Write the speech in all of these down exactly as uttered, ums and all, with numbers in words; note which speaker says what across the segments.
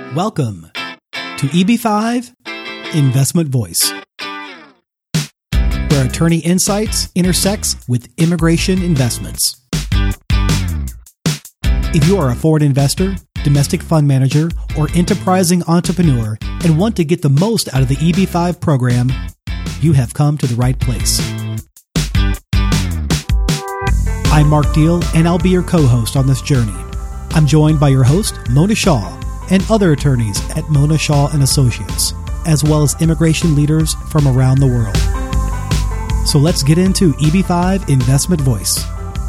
Speaker 1: Welcome to E B five Investment Voice, where attorney insights intersects with immigration investments. If you are a foreign investor, domestic fund manager, or enterprising entrepreneur and want to get the most out of the E B five program, you have come to the right place. I'm Mark Deal, and I'll be your co-host on this journey. I'm joined by your host, Mona Shaw, and other attorneys at Mona Shaw and Associates, as well as immigration leaders from around the world. So let's get into E B five Investment Voice.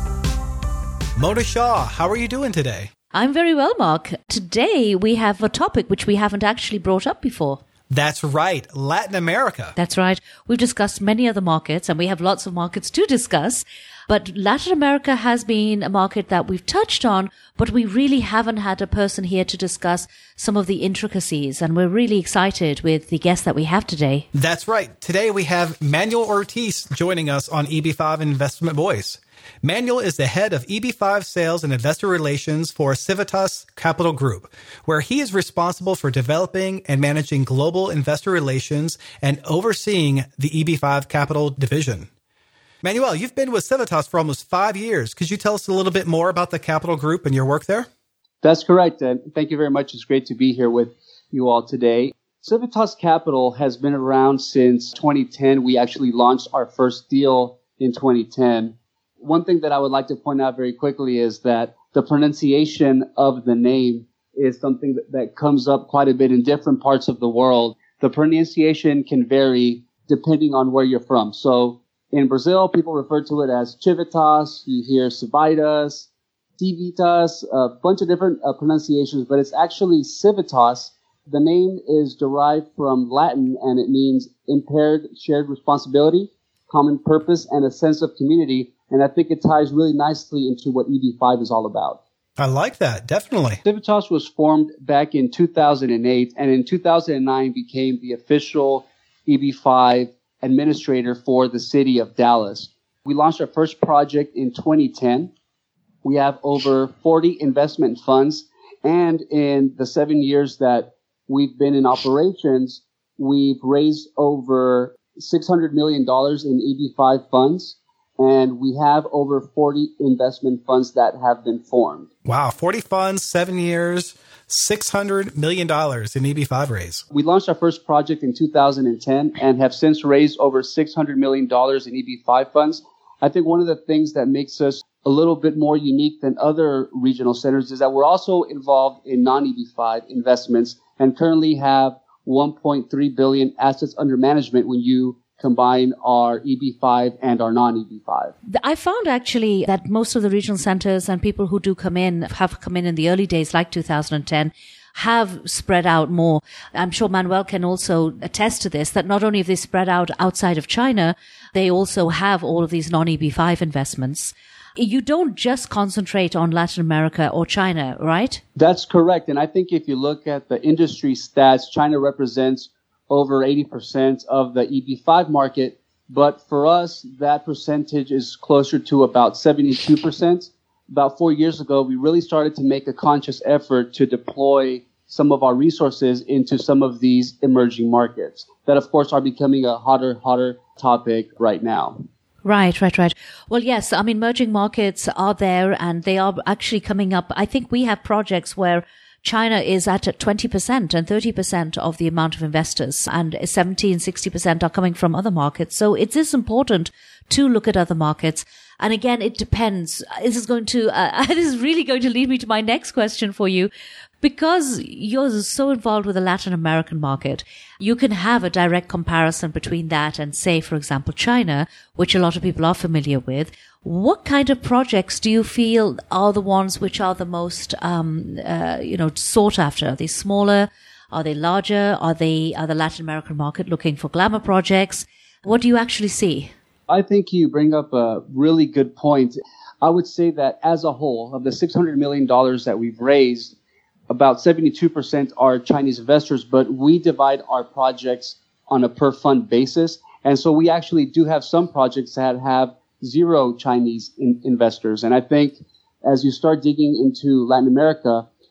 Speaker 1: Mona Shaw, how are you doing today?
Speaker 2: I'm very well, Mark. Today we have a topic which we haven't actually brought up before.
Speaker 1: That's right, Latin America.
Speaker 2: That's right. We've discussed many other markets, and we have lots of markets to discuss. But Latin America has been a market that we've touched on, but we really haven't had a person here to discuss some of the intricacies. And we're really excited with the guest that we have today.
Speaker 1: That's right. Today we have Manuel Ortiz joining us on E B five Investment Voice. Manuel is the head of E B five Sales and Investor Relations for Civitas Capital Group, where he is responsible for developing and managing global investor relations and overseeing the E B five Capital division. Manuel, you've been with Civitas for almost five years. Could you tell us a little bit more about the Capital Group and your work there?
Speaker 3: That's correct. And thank you very much. It's great to be here with you all today. Civitas Capital has been around since twenty ten. We actually launched our first deal in twenty ten. One thing that I would like to point out very quickly is that the pronunciation of the name is something that, that comes up quite a bit in different parts of the world. The pronunciation can vary depending on where you're from. So in Brazil, people refer to it as Civitas. You hear Civitas, Civitas, a bunch of different uh, pronunciations, but it's actually Civitas. The name is derived from Latin, and it means impaired shared responsibility, common purpose, and a sense of community. And I think it ties really nicely into what E B five is all about.
Speaker 1: I like that, definitely.
Speaker 3: Civitas was formed back in two thousand eight, and in two thousand nine became the official E B five administrator for the city of Dallas. We launched our first project in twenty ten. We have over forty investment funds, and in the seven years that we've been in operations, we've raised over six hundred million dollars in E B five funds, and we have over forty investment funds that have been formed.
Speaker 1: Wow, forty funds, seven years, six hundred million dollars in E B five raise.
Speaker 3: We launched our first project in two thousand ten and have since raised over six hundred million dollars in E B five funds. I think one of the things that makes us a little bit more unique than other regional centers is that we're also involved in non-E B five investments and currently have one point three billion assets under management when you combine our E B five and our non-E B five.
Speaker 2: I found actually that most of the regional centers and people who do come in, have come in in the early days like two thousand ten, have spread out more. I'm sure Manuel can also attest to this, that not only have they spread out outside of China, they also have all of these non-E B five investments. You don't just concentrate on Latin America or China, right?
Speaker 3: That's correct. And I think if you look at the industry stats, China represents over eighty percent of the E B five market. But for us, that percentage is closer to about seventy-two percent. About four years ago, we really started to make a conscious effort to deploy some of our resources into some of these emerging markets that, of course, are becoming a hotter, hotter topic right now.
Speaker 2: Right, right, right. Well, yes, I mean, emerging markets are there and they are actually coming up. I think we have projects where China is at twenty percent and thirty percent of the amount of investors, and seventy and sixty percent are coming from other markets. So it is important to look at other markets. And again, it depends. This is going to, uh, this is really going to lead me to my next question for you. Because you're so involved with the Latin American market, you can have a direct comparison between that and, say, for example, China, which a lot of people are familiar with. What kind of projects do you feel are the ones which are the most, um, uh, you know, sought after? Are they smaller? Are they larger? Are they, are the Latin American market looking for glamour projects? What do you actually see?
Speaker 3: I think you bring up a really good point. I would say that as a whole, of the six hundred million dollars that we've raised, about seventy-two percent are Chinese investors, but we divide our projects on a per fund basis. And so we actually do have some projects that have zero Chinese in- investors. And I think as you start digging into Latin America,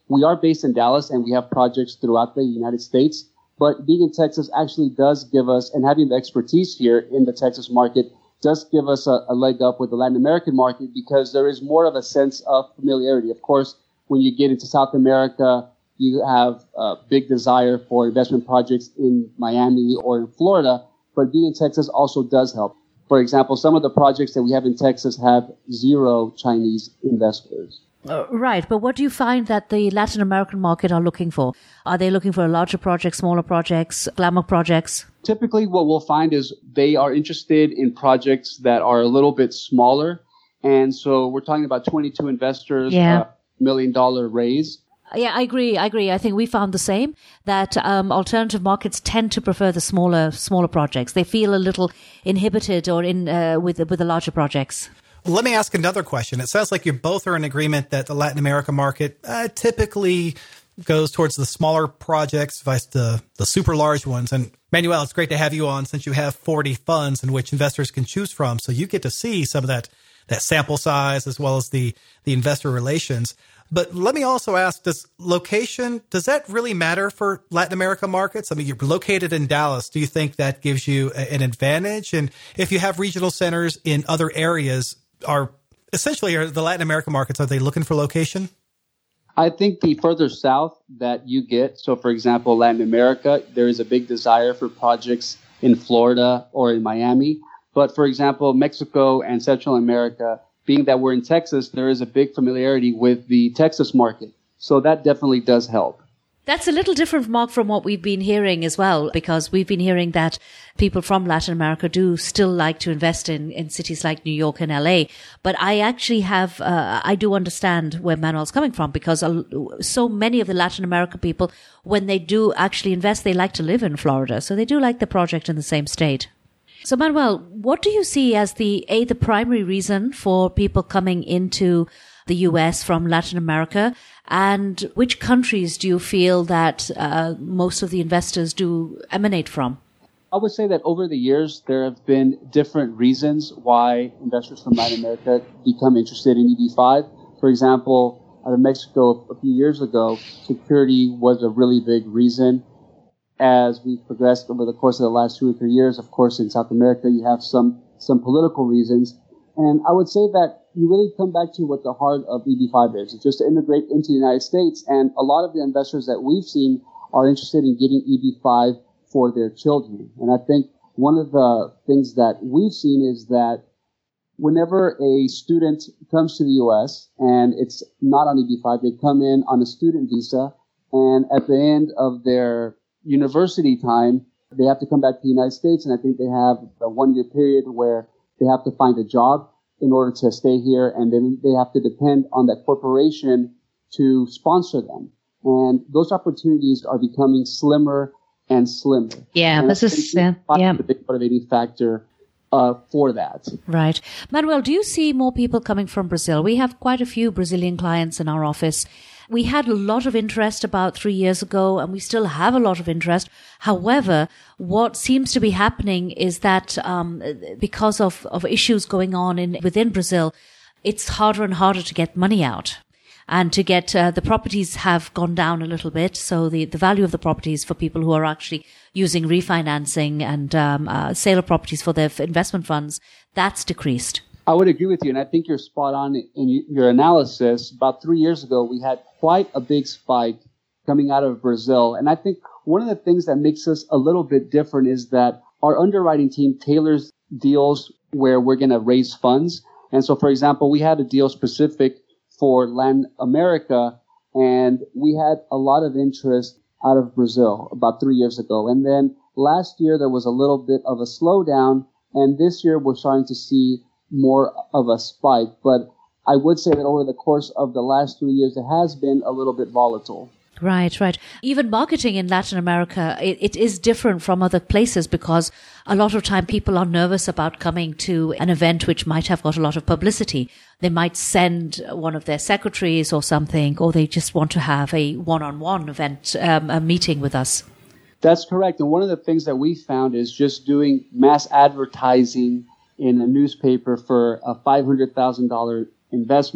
Speaker 3: We are based in Dallas and we have projects throughout the United States, but being in Texas actually does give us, and having the expertise here in the Texas market does give us a, a leg up with the Latin American market because there is more of a sense of familiarity. Of course, when you get into South America, you have a big desire for investment projects in Miami or in Florida, but being in Texas also does help. For example, some of the projects that we have in Texas have zero Chinese investors.
Speaker 2: Uh, right. But what do you find that the Latin American market are looking for? Are they looking for larger projects, smaller projects, glamour projects?
Speaker 3: Typically, what we'll find is they are interested in projects that are a little bit smaller. And so we're talking about twenty-two investors,
Speaker 2: yeah.
Speaker 3: uh, million dollar raise.
Speaker 2: Yeah, I agree. I agree. I think we found the same, that um, alternative markets tend to prefer the smaller smaller projects. They feel a little inhibited or in uh, with, with the larger projects.
Speaker 1: Let me ask another question. It sounds like you both are in agreement that the Latin America market uh, typically goes towards the smaller projects, vice the, the super large ones. And Manuel, it's great to have you on since you have forty funds in which investors can choose from. So you get to see some of that, that sample size as well as the, the investor relations. But let me also ask, does location, does that really matter for Latin America markets? I mean, you're located in Dallas. Do you think that gives you a, an advantage? And if you have regional centers in other areas, are essentially are the Latin American markets, are they looking for location?
Speaker 3: I think the further south that you get, so for example, Latin America, there is a big desire for projects in Florida or in Miami. But for example, Mexico and Central America, being that we're in Texas, there is a big familiarity with the Texas market. So that definitely does help.
Speaker 2: That's a little different, Mark, from what we've been hearing as well, because we've been hearing that people from Latin America do still like to invest in, in cities like New York and L A. But I actually have, uh, I do understand where Manuel's coming from, because so many of the Latin American people, when they do actually invest, they like to live in Florida. So they do like the project in the same state. So Manuel, what do you see as the, A, the primary reason for people coming into the U S from Latin America? And which countries do you feel that uh, most of the investors do emanate from?
Speaker 3: I would say that over the years, there have been different reasons why investors from Latin America become interested in E B five. For example, out of Mexico a few years ago, security was a really big reason. As we've progressed over the course of the last two or three years, of course, in South America, you have some, some political reasons. And I would say that you really come back to what the heart of E B five is. It's just to integrate into the United States. And a lot of the investors that we've seen are interested in getting E B five for their children. And I think one of the things that we've seen is that whenever a student comes to the U S and it's not on E B five, they come in on a student visa. And at the end of their university time, they have to come back to the United States. And I think they have a one-year period where they have to find a job in order to stay here, and then they have to depend on that corporation to sponsor them. And those opportunities are becoming slimmer and slimmer.
Speaker 2: Yeah,
Speaker 3: and
Speaker 2: this is uh, yeah.
Speaker 3: the big motivating factor uh, for that.
Speaker 2: Right. Manuel, do you see more people coming from Brazil? We have quite a few Brazilian clients in our office. We had a lot of interest about three years ago, and we still have a lot of interest. However, what seems to be happening is that um, because of, of issues going on in within Brazil, it's harder and harder to get money out. And to get uh, the properties have gone down a little bit. So the, the value of the properties for people who are actually using refinancing and um, uh, sale of properties for their investment funds, that's decreased.
Speaker 3: I would agree with you, and I think you're spot on in your analysis. About three years ago, we had quite a big spike coming out of Brazil. And I think one of the things that makes us a little bit different is that our underwriting team tailors deals where we're going to raise funds. And so, for example, we had a deal specific for Latin America, and we had a lot of interest out of Brazil about three years ago. And then last year, there was a little bit of a slowdown, and this year we're starting to see more of a spike. But I would say that over the course of the last three years, it has been a little bit volatile.
Speaker 2: Right, right. Even marketing in Latin America, it, it is different from other places because a lot of time people are nervous about coming to an event which might have got a lot of publicity. They might send one of their secretaries or something, or they just want to have a one-on-one event, um, a meeting with us.
Speaker 3: That's correct. And one of the things that we found is just doing mass advertising in a newspaper for a five hundred thousand dollars investment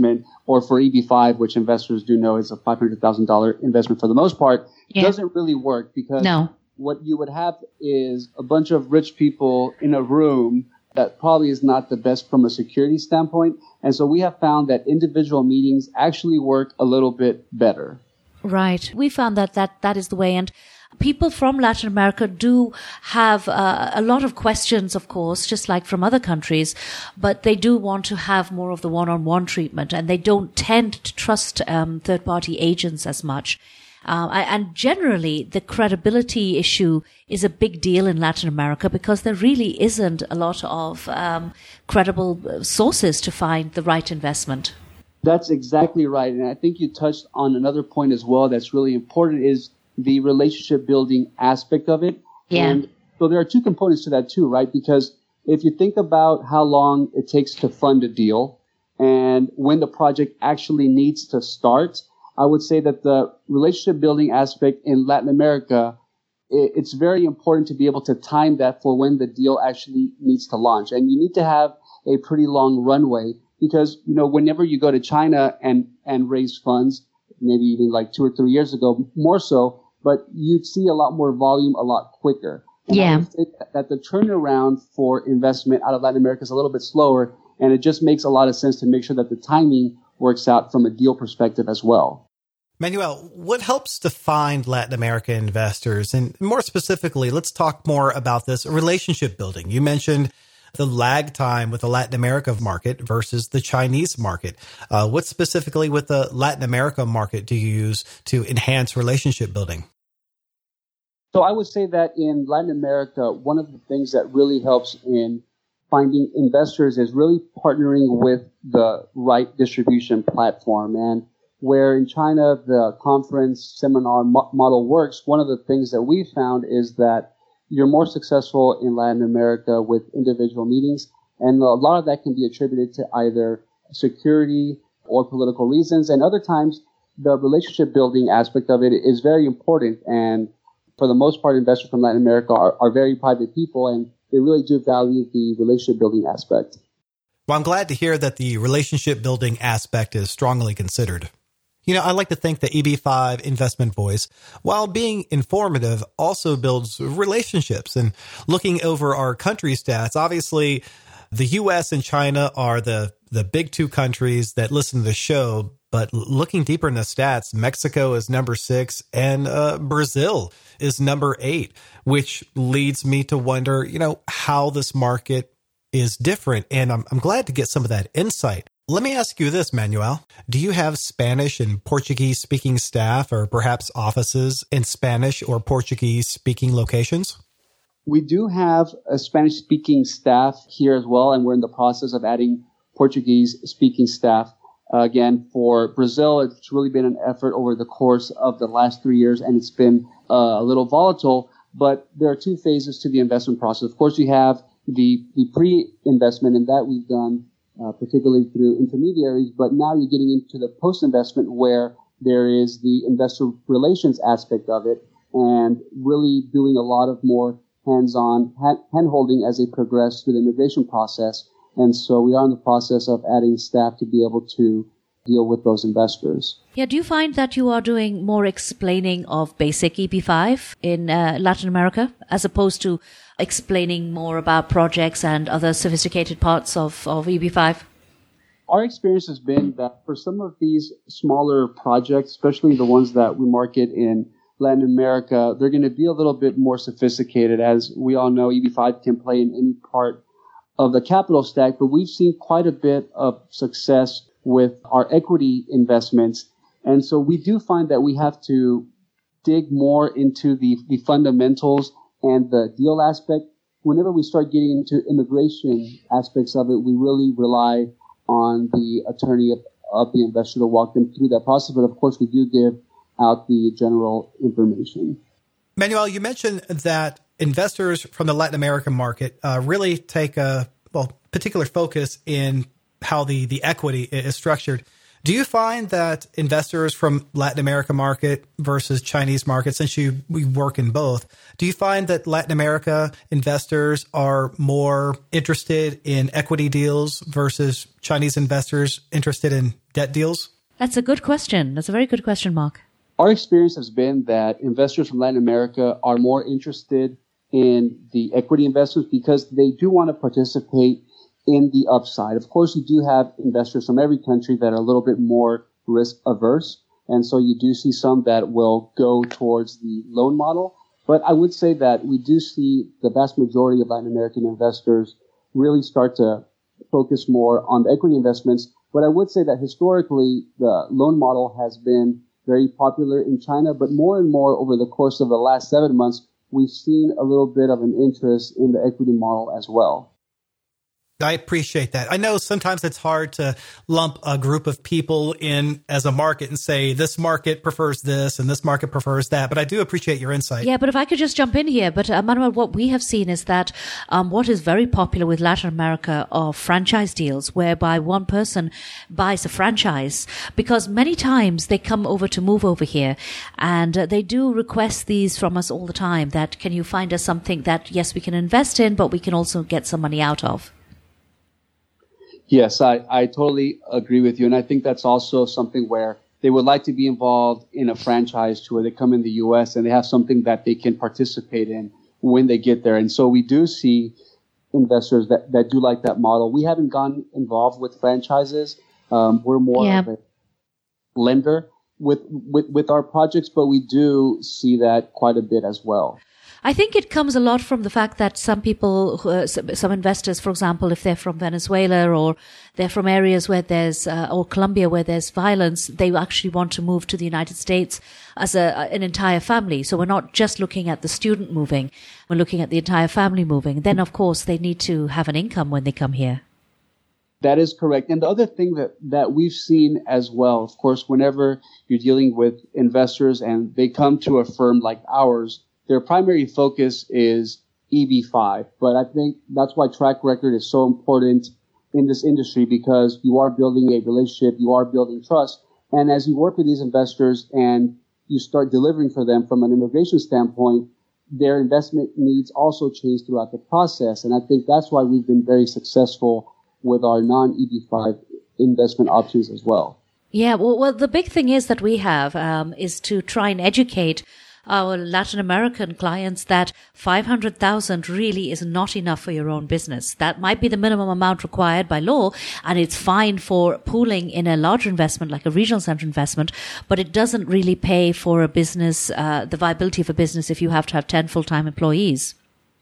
Speaker 3: or for E B five, which investors do know is a five hundred thousand dollars investment for the most part, yeah. doesn't really work because
Speaker 2: no.
Speaker 3: what you would have is a bunch of rich people in a room that probably is not the best from a security standpoint. And so we have found that individual meetings actually work a little bit better.
Speaker 2: Right. We found that that, that is the way. And people from Latin America do have uh, a lot of questions, of course, just like from other countries, but they do want to have more of the one-on-one treatment, and they don't tend to trust um, third-party agents as much. Uh, and generally, the credibility issue is a big deal in Latin America because there really isn't a lot of um, credible sources to find the right investment.
Speaker 3: That's exactly right. And I think you touched on another point as well that's really important is the relationship building aspect of it.
Speaker 2: Yeah.
Speaker 3: And so there are two components to that too, right? Because if you think about how long it takes to fund a deal and when the project actually needs to start, I would say that the relationship building aspect in Latin America, it's very important to be able to time that for when the deal actually needs to launch. And you need to have a pretty long runway because, you know, whenever you go to China and, and raise funds, maybe even like two or three years ago, more so, but you'd see a lot more volume a lot quicker. And
Speaker 2: yeah.
Speaker 3: I would say that the turnaround for investment out of Latin America is a little bit slower, and it just makes a lot of sense to make sure that the timing works out from a deal perspective as well.
Speaker 1: Manuel, what helps to find Latin American investors? And more specifically, let's talk more about this relationship building. You mentioned the lag time with the Latin America market versus the Chinese market. Uh, what specifically with the Latin America market do you use to enhance relationship building?
Speaker 3: So I would say that in Latin America, one of the things that really helps in finding investors is really partnering with the right distribution platform. And where in China the conference seminar mo- model works, one of the things that we found is that you're more successful in Latin America with individual meetings. And a lot of that can be attributed to either security or political reasons. And other times, the relationship building aspect of it is very important. And for the most part, investors from Latin America are, are very private people, and they really do value the relationship building aspect.
Speaker 1: Well, I'm glad to hear that the relationship building aspect is strongly considered. You know, I like to think that E B five Investment Voice, while being informative, also builds relationships. And looking over our country stats, obviously, the U S and China are the, the big two countries that listen to the show. But looking deeper in the stats, Mexico is number six and uh, Brazil is number eight, which leads me to wonder, you know, how this market is different. And I'm, I'm glad to get some of that insight. Let me ask you this, Manuel. Do you have Spanish and Portuguese-speaking staff or perhaps offices in Spanish or Portuguese-speaking locations?
Speaker 3: We do have a Spanish-speaking staff here as well, and we're in the process of adding Portuguese-speaking staff. Uh, again, for Brazil, it's really been an effort over the course of the last three years, and it's been uh, a little volatile. But there are two phases to the investment process. Of course, you have the, the pre-investment, and that we've done Uh, particularly through intermediaries, but now you're getting into the post-investment where there is the investor relations aspect of it and really doing a lot of more hands-on hand-holding as they progress through the immigration process. And so we are in the process of adding staff to be able to deal with those investors.
Speaker 2: Yeah, do you find that you are doing more explaining of basic E B five in uh, Latin America as opposed to explaining more about projects and other sophisticated parts of, of E B five?
Speaker 3: Our experience has been that for some of these smaller projects, especially the ones that we market in Latin America, they're going to be a little bit more sophisticated. As we all know, E B five can play in any part of the capital stack, but we've seen quite a bit of success with our equity investments. And so we do find that we have to dig more into the, the fundamentals and the deal aspect. Whenever we start getting into immigration aspects of it, we really rely on the attorney of, of the investor to walk them through that process. But of course, we do give out the general information.
Speaker 1: Manuel, you mentioned that investors from the Latin American market uh, really take a well particular focus in how the, the equity is structured. Do you find that investors from Latin America market versus Chinese market, since you we work in both, do you find that Latin America investors are more interested in equity deals versus Chinese investors interested in debt deals?
Speaker 2: That's a good question. That's a very good question, Mark.
Speaker 3: Our experience has been that investors from Latin America are more interested in the equity investments because they do want to participate in the upside. Of course, you do have investors from every country that are a little bit more risk averse. And so you do see some that will go towards the loan model. But I would say that we do see the vast majority of Latin American investors really start to focus more on the equity investments. But I would say that historically, the loan model has been very popular in China, but more and more over the course of the last seven months, we've seen a little bit of an interest in the equity model as well.
Speaker 1: I appreciate that. I know sometimes it's hard to lump a group of people in as a market and say this market prefers this and this market prefers that, but I do appreciate your insight.
Speaker 2: Yeah, but if I could just jump in here, but uh, Manuel, what we have seen is that um, what is very popular with Latin America are franchise deals whereby one person buys a franchise, because many times they come over to move over here and uh, they do request these from us all the time, that can you find us something that, yes, we can invest in, but we can also get some money out of.
Speaker 3: Yes, I, I totally agree with you. And I think that's also something where they would like to be involved in a franchise to where they come in the U S and they have something that they can participate in when they get there. And so we do see investors that, that do like that model. We haven't gotten involved with franchises. Um, we're more yeah. of a lender with, with, with our projects, but we do see that quite a bit as well.
Speaker 2: I think it comes a lot from the fact that some people, uh, some investors, for example, if they're from Venezuela or they're from areas where there's, uh, or Colombia where there's violence, they actually want to move to the United States as a, an entire family. So we're not just looking at the student moving, we're looking at the entire family moving. Then, of course, they need to have an income when they come here.
Speaker 3: That is correct. And the other thing that, that we've seen as well, of course, whenever you're dealing with investors and they come to a firm like ours, their primary focus is E B five, but I think that's why track record is so important in this industry, because you are building a relationship, you are building trust, and as you work with these investors and you start delivering for them from an immigration standpoint, their investment needs also change throughout the process, and I think that's why we've been very successful with our non-E B five investment options as well.
Speaker 2: Yeah, well, well the big thing is that we have um, is to try and educate our Latin American clients that five hundred thousand really is not enough for your own business. That might be the minimum amount required by law, and it's fine for pooling in a larger investment like a regional center investment, but it doesn't really pay for a business, uh, the viability of a business if you have to have ten full-time employees.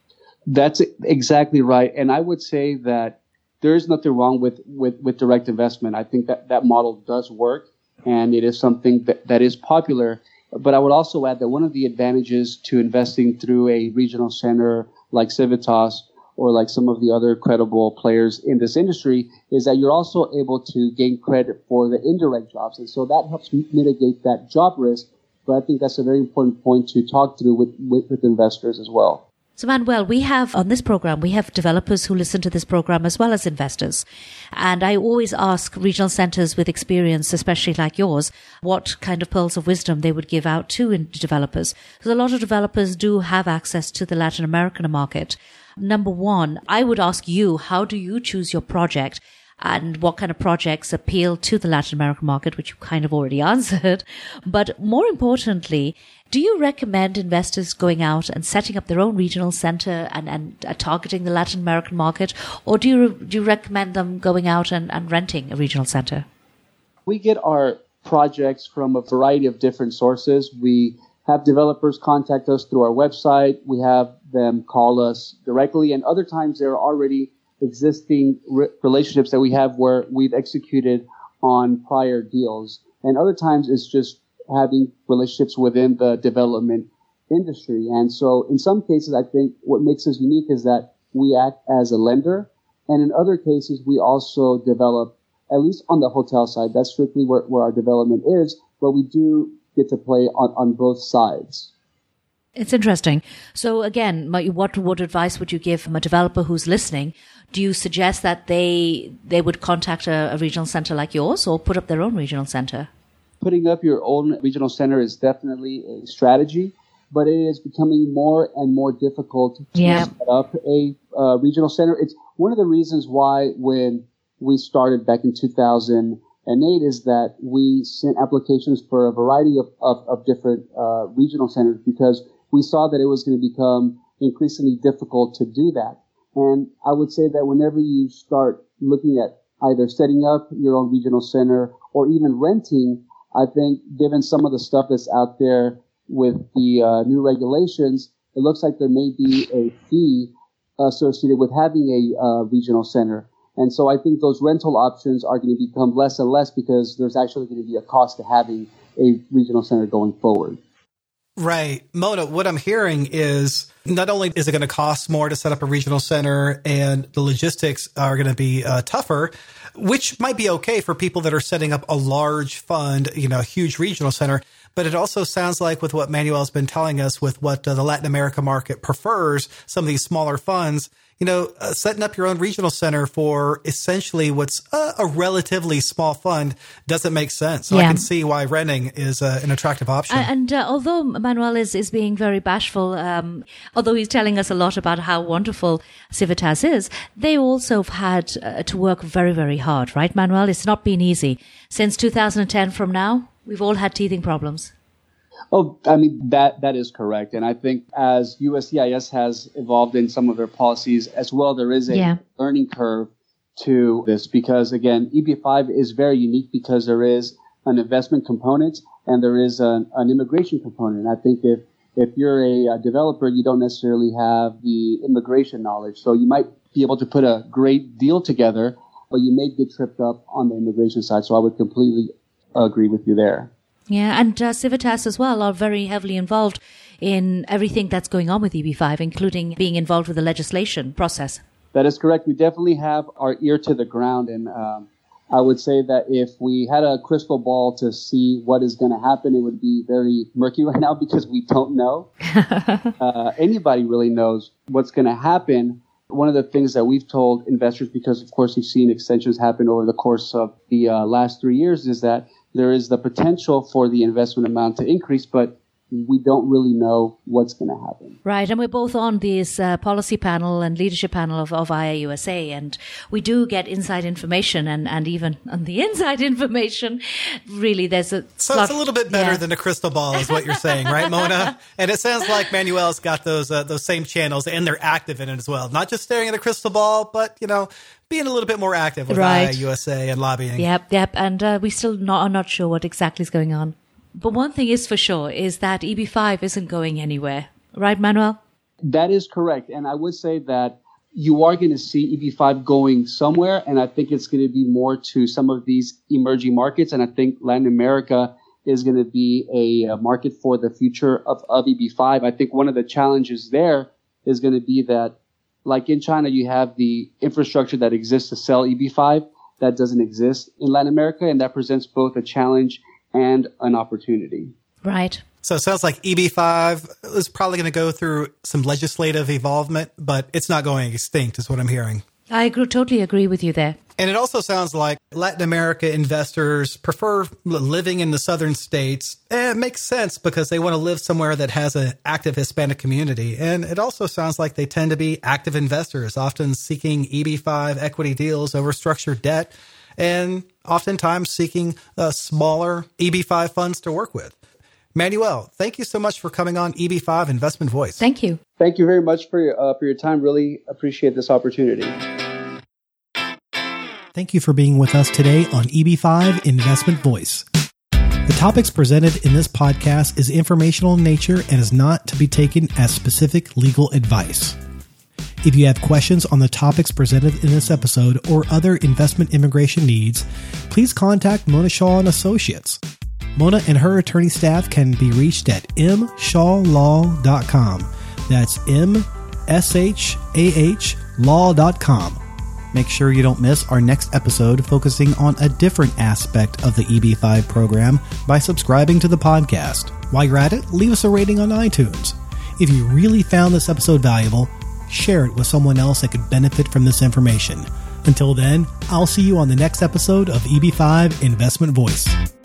Speaker 3: That's exactly right. And I would say that there is nothing wrong with, with, with direct investment. I think that that model does work, and it is something that, that is popular. But I would also add that one of the advantages to investing through a regional center like Civitas or like some of the other credible players in this industry is that you're also able to gain credit for the indirect jobs. And so that helps mitigate that job risk. But I think that's a very important point to talk through with, with, with investors as well.
Speaker 2: So, Manuel, we have on this program, we have developers who listen to this program as well as investors. And I always ask regional centers with experience, especially like yours, what kind of pearls of wisdom they would give out to developers. Because a lot of developers do have access to the Latin American market. Number one, I would ask you, how do you choose your project? And what kind of projects appeal to the Latin American market, which you kind of already answered. But more importantly, do you recommend investors going out and setting up their own regional center and, and uh, targeting the Latin American market? Or do you, do you recommend them going out and, and renting a regional center?
Speaker 3: We get our projects from a variety of different sources. We have developers contact us through our website. We have them call us directly. And other times there are already existing re- relationships that we have where we've executed on prior deals. And other times it's just having relationships within the development industry. And so in some cases, I think what makes us unique is that we act as a lender. And in other cases, we also develop, at least on the hotel side, that's strictly where, where our development is, but we do get to play on, on both sides.
Speaker 2: It's interesting. So again, what what advice would you give from a developer who's listening? Do you suggest that they they would contact a, a regional center like yours or put up their own regional center?
Speaker 3: Putting up your own regional center is definitely a strategy, but it is becoming more and more difficult to
Speaker 2: yeah.
Speaker 3: set up a uh, regional center. It's one of the reasons why when we started back in two thousand eight is that we sent applications for a variety of, of, of different uh, regional centers because we saw that it was going to become increasingly difficult to do that. And I would say that whenever you start looking at either setting up your own regional center or even renting, I think given some of the stuff that's out there with the uh, new regulations, it looks like there may be a fee associated with having a uh, regional center. And so I think those rental options are going to become less and less because there's actually going to be a cost to having a regional center going forward.
Speaker 1: Right. Mona, what I'm hearing is not only is it going to cost more to set up a regional center and the logistics are going to be uh, tougher, which might be okay for people that are setting up a large fund, you know, a huge regional center. But it also sounds like with what Manuel has been telling us with what uh, the Latin America market prefers, some of these smaller funds, you know, uh, setting up your own regional center for essentially what's a, a relatively small fund doesn't make sense. So yeah. I can see why renting is uh, an attractive option.
Speaker 2: And uh, although Manuel is, is being very bashful, um, although he's telling us a lot about how wonderful Civitas is, they also have had uh, to work very, very hard, right, Manuel? It's not been easy. Since two thousand ten from now, we've all had teething problems.
Speaker 3: Oh, I mean, that that is correct. And I think as U S C I S has evolved in some of their policies as well, there is a yeah. learning curve to this because, again, E B five is very unique because there is an investment component and there is an, an immigration component. And I think if, if you're a, a developer, you don't necessarily have the immigration knowledge. So you might be able to put a great deal together, but you may get tripped up on the immigration side. So I would completely agree with you there.
Speaker 2: Yeah, and uh, Civitas as well are very heavily involved in everything that's going on with E B five, including being involved with the legislation process.
Speaker 3: That is correct. We definitely have our ear to the ground. And um, I would say that if we had a crystal ball to see what is going to happen, it would be very murky right now because we don't know. uh, anybody really knows what's going to happen. One of the things that we've told investors, because of course we've seen extensions happen over the course of the uh, last three years, is that there is the potential for the investment amount to increase, but we don't really know what's going to happen.
Speaker 2: Right. And we're both on this uh, policy panel and leadership panel of, of I A U S A. And we do get inside information and, and even on the inside information, really there's a...
Speaker 1: So lot, it's a little bit better yeah. than a crystal ball is what you're saying, right, Mona? And it sounds like Manuel's got those, uh, those same channels and they're active in it as well. Not just staring at a crystal ball, but, you know, being a little bit more active with right. I A U S A and lobbying.
Speaker 2: Yep, yep. And uh, we still not, are not sure what exactly is going on. But one thing is for sure is that E B five isn't going anywhere. Right, Manuel?
Speaker 3: That is correct. And I would say that you are going to see E B five going somewhere. And I think it's going to be more to some of these emerging markets. And I think Latin America is going to be a, a market for the future of, of E B five. I think one of the challenges there is going to be that, like in China, you have the infrastructure that exists to sell E B five that doesn't exist in Latin America. And that presents both a challenge and an opportunity.
Speaker 2: Right.
Speaker 1: So it sounds like E B five is probably going to go through some legislative evolvement, but it's not going extinct is what I'm hearing.
Speaker 2: I agree, totally agree with you there.
Speaker 1: And it also sounds like Latin America investors prefer living in the southern states. And it makes sense because they want to live somewhere that has an active Hispanic community. And it also sounds like they tend to be active investors, often seeking E B five equity deals over structured debt, and oftentimes seeking uh, smaller E B five funds to work with. Manuel, thank you so much for coming on E B five Investment Voice.
Speaker 2: Thank you.
Speaker 3: Thank you very much for your, uh, for your time. Really appreciate this opportunity.
Speaker 4: Thank you for being with us today on E B five Investment Voice. The topics presented in this podcast is informational in nature and is not to be taken as specific legal advice. If you have questions on the topics presented in this episode or other investment immigration needs, please contact Mona Shaw and Associates. Mona and her attorney staff can be reached at m shaw law dot com. That's M S H A H law dot com. Make sure you don't miss our next episode focusing on a different aspect of the E B five program by subscribing to the podcast. While you're at it, leave us a rating on iTunes. If you really found this episode valuable, share it with someone else that could benefit from this information. Until then, I'll see you on the next episode of E B five Investment Voice.